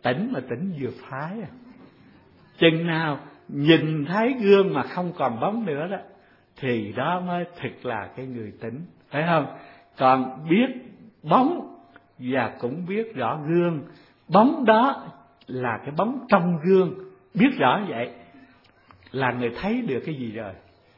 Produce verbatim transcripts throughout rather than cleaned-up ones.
tỉnh mà tỉnh vừa phải à. Chừng nào nhìn thấy gương mà không còn bóng nữa đó, thì đó mới thực là cái người tỉnh, phải không? Còn biết bóng và cũng biết rõ gương, bóng đó là cái bóng trong gương, biết rõ vậy là người thấy được cái gì rồi.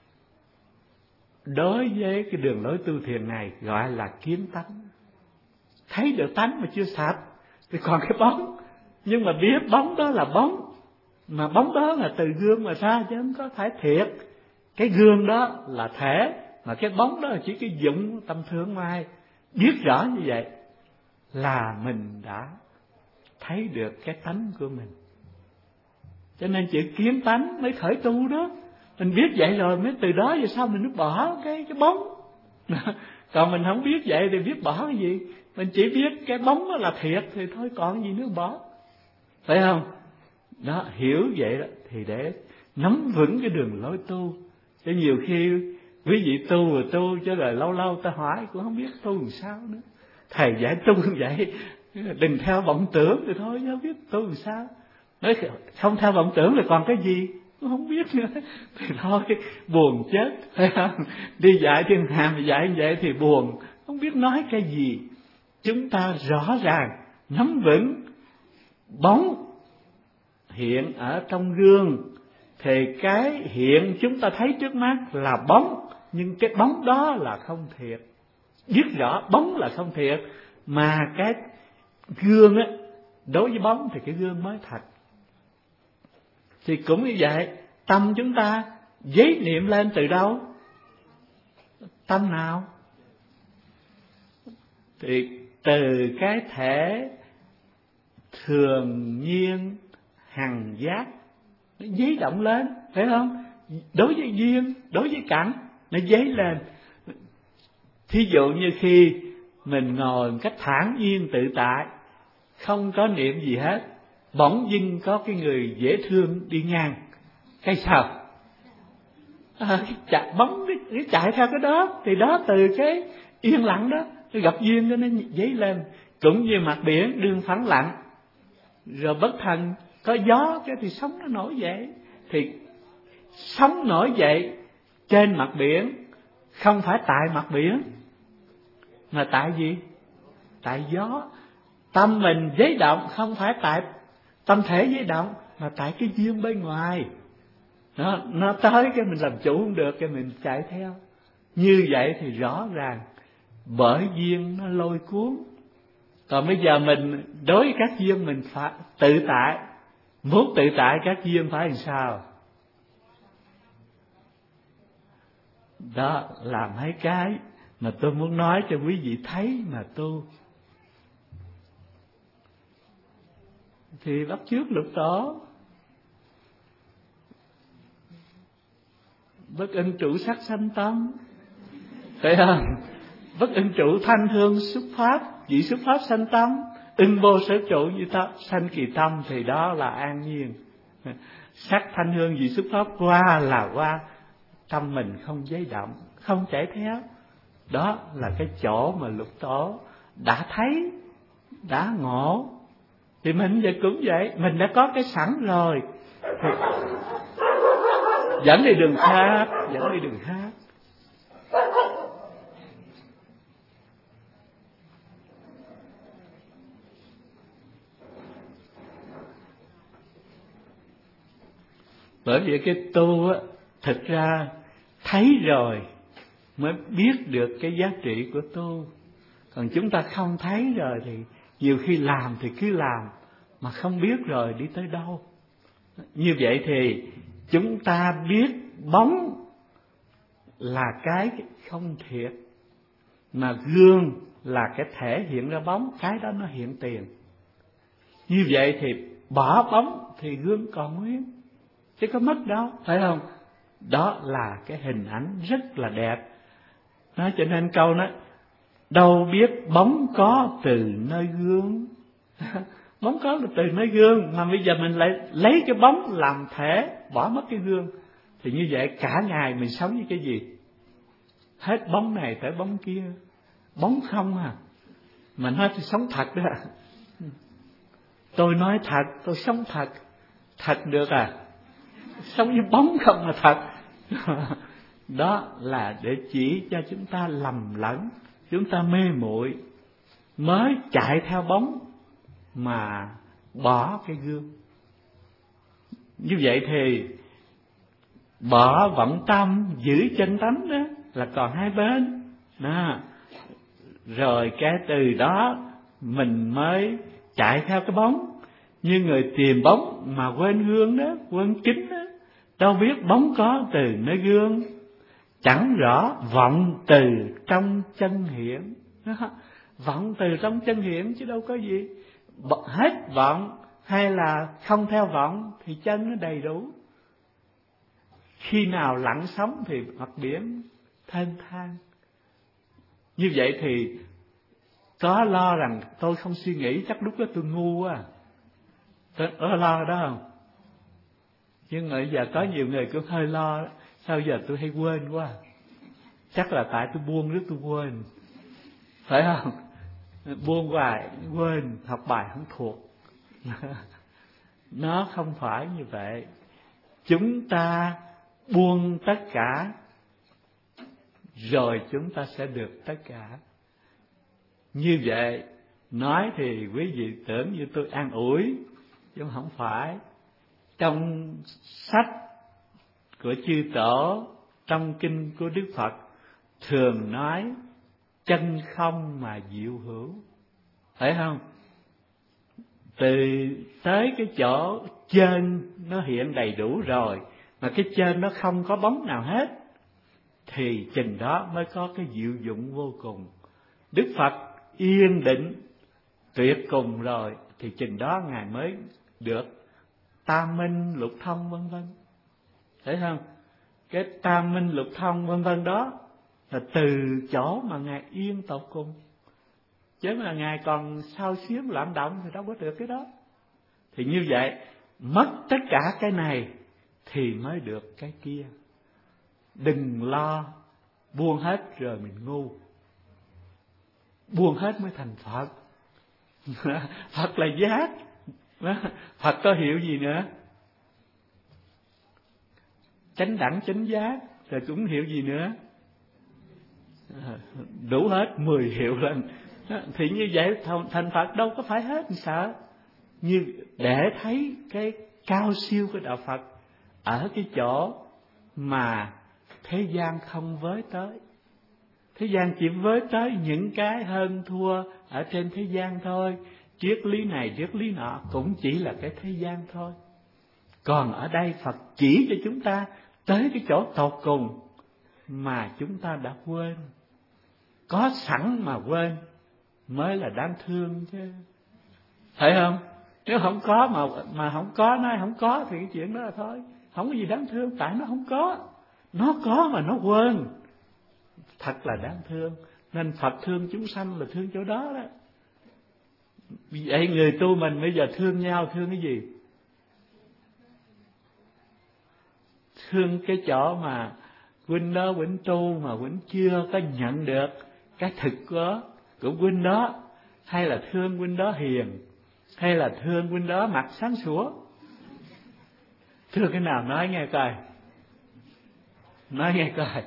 Đối với cái đường lối tu thiền này gọi là kiến tánh. Thấy được tánh mà chưa sạch thì còn cái bóng, nhưng mà biết bóng đó là bóng, mà bóng đó là từ gương mà ra chứ không có phải thiệt. Cái gương đó là thể, mà cái bóng đó là chỉ cái dụng tâm thương mai. Biết rõ như vậy là mình đã thấy được cái tánh của mình. Cho nên chữ kiến tánh mới khởi tu đó. Mình biết vậy rồi mới từ đó về sau mình mới bỏ cái cái bóng. Còn mình không biết vậy thì biết bỏ cái gì? Mình chỉ biết cái bóng đó là thiệt thì thôi, còn gì nữa bỏ, phải không? Đó, hiểu vậy đó thì để nắm vững cái đường lối tu. Chứ nhiều khi quý vị tu rồi tu chứ rồi lâu lâu ta hỏi cũng không biết tu làm sao nữa. Thầy dạy tu như vậy, đừng theo vọng tưởng thì thôi, chứ không biết tu làm sao. Nói không theo vọng tưởng là còn cái gì cũng không biết nữa thì thôi, buồn chết, phải không? Đi dạy thiên hà mà dạy như vậy thì buồn, không biết nói cái gì. Chúng ta rõ ràng nắm vững bóng hiện ở trong gương, thì cái hiện chúng ta thấy trước mắt là bóng, nhưng cái bóng đó là không thiệt. Biết rõ bóng là không thiệt, mà cái gương á, đối với bóng thì cái gương mới thật. Thì cũng như vậy, tâm chúng ta giấy niệm lên từ đâu? Tâm nào? Thì từ cái thể thường nhiên hằng giác nó giấy động lên, phải không? Đối với duyên, đối với cảnh, nó giấy lên. Thí dụ như khi mình ngồi một cách thản nhiên tự tại, không có niệm gì hết, bỗng dưng có cái người dễ thương đi ngang, cái sao? À, cái chạy, bóng cái, cái chạy theo cái đó, thì đó từ cái yên lặng đó, cái gặp duyên đó nó dấy lên. Cũng như mặt biển đương phẳng lặng, rồi bất thần có gió cái thì sóng nó nổi dậy. Thì sóng nổi dậy trên mặt biển không phải tại mặt biển, mà tại gì? Tại gió. Tâm mình giấy động không phải tại tâm thể giấy động, mà tại cái duyên bên ngoài. Nó, nó tới cái mình làm chủ không được, cái mình chạy theo. Như vậy thì rõ ràng bởi duyên nó lôi cuốn. Còn bây giờ mình đối với các duyên mình phải tự tại. Muốn tự tại các duyên phải làm sao? Đó là mấy cái mà tôi muốn nói cho quý vị thấy mà tu. Thì bắt chước Lục Tổ, bất ưng trụ sắc sanh tâm, phải không? Bất ưng trụ thanh hương xuất pháp, vị xuất pháp sanh tâm, ưng vô sở trụ như ta sanh kỳ tâm, thì đó là an nhiên. Sắc thanh hương vị xuất pháp qua là qua, tâm mình không giấy động, không chạy theo. Đó là cái chỗ mà Lục Tổ đã thấy, đã ngộ. Thì mình giờ cũng vậy, mình đã có cái sẵn rồi thì dẫn đi đường khác, dẫn đi đường khác. Bởi vì cái tu á, thực ra thấy rồi mới biết được cái giá trị của tu. Còn chúng ta không thấy rồi thì nhiều khi làm thì cứ làm, mà không biết rồi đi tới đâu. Như vậy thì chúng ta biết bóng là cái không thiệt, mà gương là cái thể hiện ra bóng, cái đó nó hiện tiền. Như vậy thì bỏ bóng thì gương còn nguyên, chứ có mất đâu, phải không? Đó là cái hình ảnh rất là đẹp. Nói cho nên câu nói đâu biết bóng có từ nơi gương. Bóng có từ nơi gương, mà bây giờ mình lại lấy cái bóng làm thể, bỏ mất cái gương. Thì như vậy cả ngày mình sống với cái gì? Hết bóng này tới bóng kia, bóng không à. Mà nói thì sống thật đó. tôi nói thật, tôi sống thật. Thật được à? Sống như bóng không là thật. Đó là để chỉ cho chúng ta lầm lẫn, chúng ta mê muội, mới chạy theo bóng mà bỏ cái gương. Như vậy thì bỏ vọng tâm, giữ chân tánh đó là còn hai bên đó. Rồi cái từ đó mình mới chạy theo cái bóng. Như người tìm bóng mà quên gương đó, quên kính đó. Đâu biết bóng có từ nơi gương, chẳng rõ vọng từ trong chân hiện. Vọng từ trong chân hiện chứ đâu có gì. Hết vọng hay là không theo vọng thì chân nó đầy đủ. Khi nào lặng sóng thì mặt biển thênh thang. Như vậy thì có lo rằng tôi không suy nghĩ, chắc lúc đó tôi ngu quá. Tôi có lo đó không? Nhưng mà bây giờ có nhiều người cũng hơi lo đó. Sao giờ tôi hay quên quá? Chắc là tại tôi buông rất tôi quên. Phải không? Buông hoài quên, học bài không thuộc. Nó không phải như vậy. Chúng ta buông tất cả, rồi chúng ta sẽ được tất cả. Như vậy, nói thì quý vị tưởng như tôi an ủi, chứ không phải. Trong sách của chư tổ, trong kinh của Đức Phật, thường nói chân không mà diệu hữu. Phải không? Từ tới cái chỗ trên nó hiện đầy đủ rồi, mà cái trên nó không có bóng nào hết, thì chừng đó mới có cái diệu dụng vô cùng. Đức Phật yên định tuyệt cùng rồi, thì chừng đó Ngài mới được tam minh lục thông vân vân. Thấy không? Cái tam minh lục thông vân vân đó là từ chỗ mà Ngài yên tột cùng. Chứ là Ngài còn sao xuyến loạn động thì đâu có được cái đó. Thì như vậy, mất tất cả cái này thì mới được cái kia. Đừng lo buông hết rồi mình ngu. Buông hết mới thành Phật. Phật là giác. Phật có hiểu gì nữa? Chánh đẳng chánh giác. Rồi cũng hiểu gì nữa? Đủ hết mười hiệu lần. Thì như vậy thành Phật đâu có phải hết sợ. Như để thấy cái cao siêu của đạo Phật ở cái chỗ mà thế gian không với tới. Thế gian chỉ với tới những cái hơn thua ở trên thế gian thôi. Triết lý này, triết lý nọ cũng chỉ là cái thế gian thôi. Còn ở đây Phật chỉ cho chúng ta tới cái chỗ tột cùng mà chúng ta đã quên. Có sẵn mà quên mới là đáng thương chứ. Phải không? Nếu không có mà mà không có, nói không có thì cái chuyện đó là thôi. Không có gì đáng thương, tại nó không có. Nó có mà nó quên. Thật là đáng thương. Nên Phật thương chúng sanh là thương chỗ đó đó. Vậy người tu mình bây giờ thương nhau thương cái gì? Thương cái chỗ mà huynh đó huynh tu mà huynh chưa có nhận được cái thực của của huynh đó, hay là thương huynh đó hiền, hay là thương huynh đó mặt sáng sủa? Thương cái nào nói nghe coi. Nói nghe coi.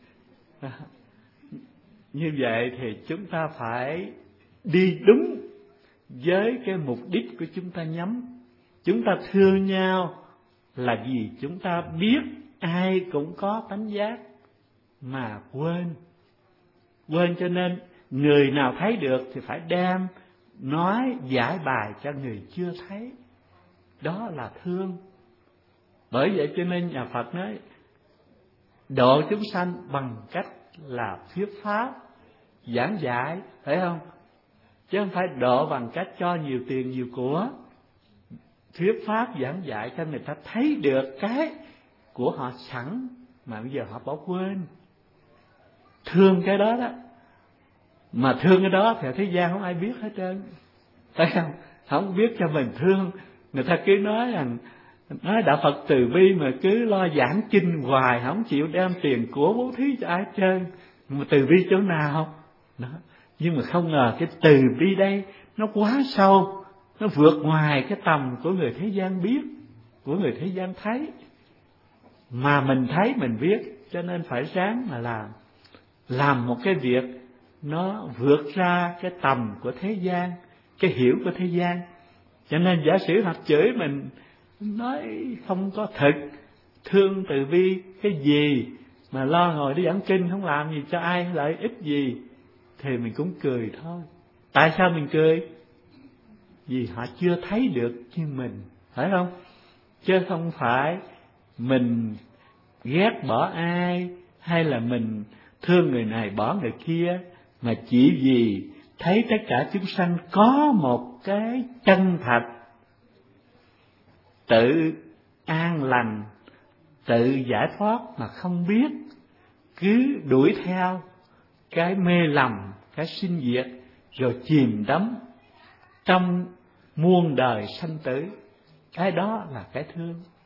Như vậy thì chúng ta phải đi đúng với cái mục đích của chúng ta nhắm. Chúng ta thương nhau là vì chúng ta biết ai cũng có tánh giác mà quên. Quên cho nên người nào thấy được thì phải đem nói giải bài cho người chưa thấy. Đó là thương. Bởi vậy cho nên nhà Phật nói độ chúng sanh bằng cách là thuyết pháp, giảng giải, phải không? Chứ không phải độ bằng cách cho nhiều tiền nhiều của. Thuyết pháp giảng dạy cho người ta thấy được cái của họ sẵn mà bây giờ họ bỏ quên. Thương cái đó đó. Mà thương cái đó thì thế gian không ai biết hết trơn. Phải không? Không biết cho mình thương. Người ta cứ nói rằng nói đạo Phật từ bi mà cứ lo giảng kinh hoài, không chịu đem tiền của bố thí cho ai hết trơn. Mà từ bi chỗ nào? Đó. Nhưng mà không ngờ cái từ bi đây nó quá sâu, nó vượt ngoài cái tầm của người thế gian biết, của người thế gian thấy. Mà mình thấy mình biết, cho nên phải ráng mà làm. Làm một cái việc nó vượt ra cái tầm của thế gian, cái hiểu của thế gian. Cho nên giả sử hoặc chửi mình, nói không có thực, thương từ bi cái gì, mà lo ngồi đi giảng kinh không làm gì cho ai lợi ích gì, thì mình cũng cười thôi. Tại sao mình cười? Vì họ chưa thấy được như mình, phải không? Chứ không phải mình ghét bỏ ai, hay là mình thương người này bỏ người kia, mà chỉ vì thấy tất cả chúng sanh có một cái chân thật, tự an lành, tự giải thoát mà không biết, cứ đuổi theo cái mê lầm, cái sinh diệt, rồi chìm đắm trong muôn đời sanh tử. Cái đó là cái thương.